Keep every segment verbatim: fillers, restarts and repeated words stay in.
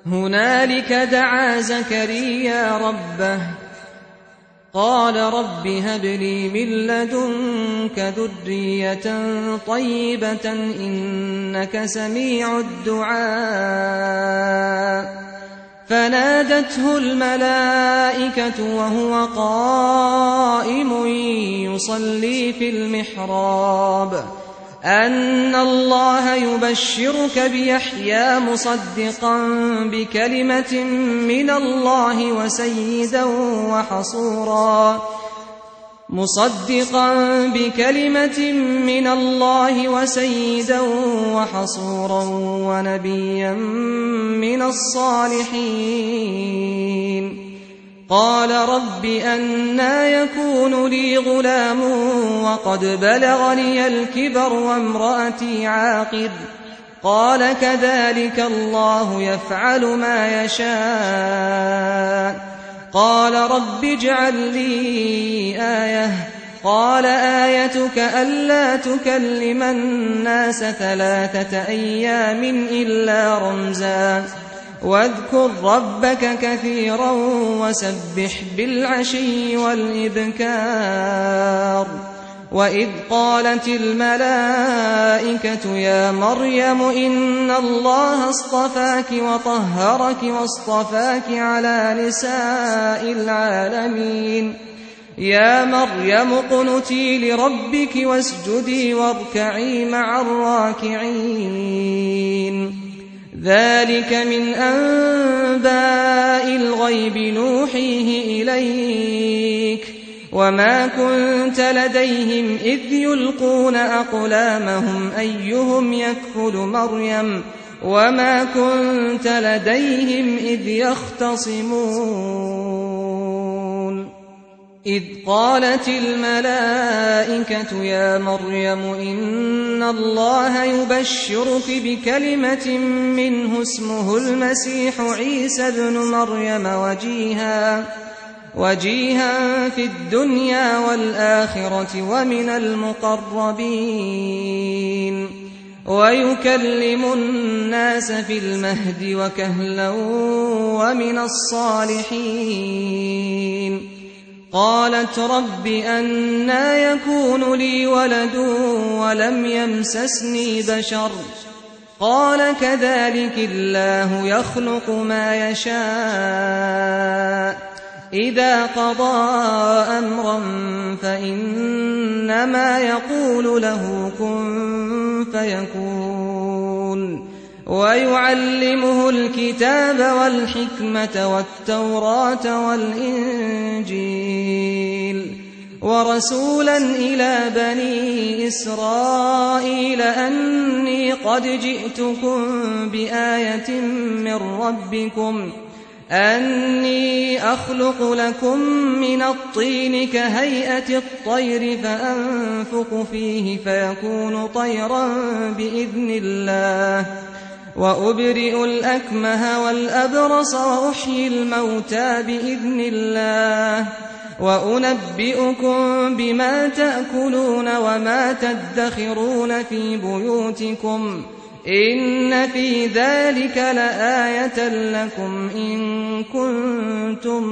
هنالك دعا زكريا ربه قال رب هب لي من لدنك ذرية طيبة إنك سميع الدعاء فنادته الملائكة وهو قائم يصلي في المحراب أن الله يبشرك بيحيى مصدقا بكلمة من الله وسيدا وحصورا مصدقا بكلمة من الله وسيدا وحصورا ونبيا من الصالحين قال رب أنى يكون لي غلام وقد بلغني الكبر وامرأتي عاقر قال كذلك الله يفعل ما يشاء قال رب اجعل لي آية قال آيتك ألا تكلم الناس ثلاثة أيام إلا رمزا واذكر ربك كثيرا وسبح بالعشي والإبكار وإذ قالت الملائكة يا مريم إن الله اصطفاك وطهرك واصطفاك على نساء العالمين يا مريم اقنتي لربك واسجدي واركعي مع الراكعين ذلك من أنباء الغيب نوحيه إليك وما كنت لديهم إذ يلقون أقلامهم أيهم يكفل مريم وما كنت لديهم إذ يختصمون إذ قالت الملائكة يا مريم إن الله يبشرك بكلمة منه اسمه المسيح عيسى ابن مريم وجيها وجيها في الدنيا والآخرة ومن المقربين ويكلم الناس في المهد وكهلا ومن الصالحين قالت رب أنى يكون لي ولد ولم يمسسني بشر قال كذلك الله يخلق ما يشاء إذا قضى أمرا فإنما يقول له كن فيكون ويعلمه الكتاب والحكمة والتوراة والإنجيل ورسولا إلى بني إسرائيل أني قد جئتكم بآية من ربكم أني أخلق لكم من الطين كهيئة الطير فأنفخ فيه فيكون طيرا بإذن الله وأبرئ الأكمه والأبرص وأحيي الموتى بإذن الله وأنبئكم بما تأكلون وما تدخرون في بيوتكم إن في ذلك لآية لكم إن كنتم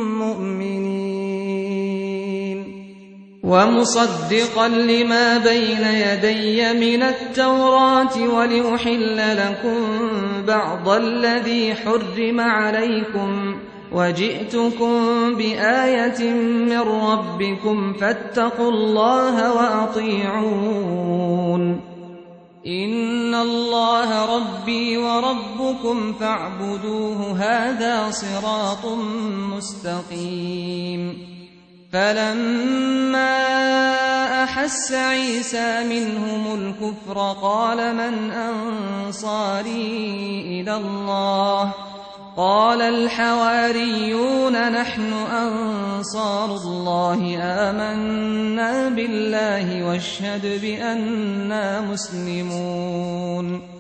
مؤمنين ومصدقا لما بين يدي من التوراة ولأحل لكم بعض الذي حرم عليكم وجئتكم بآية من ربكم فاتقوا الله وأطيعون إن الله ربي وربكم فاعبدوه هذا صراط مستقيم فلما أحس عيسى منهم الكفر قال من أنصاري إلى الله قال الحواريون نحن أنصار الله آمنا بالله واشهد بأننا مسلمون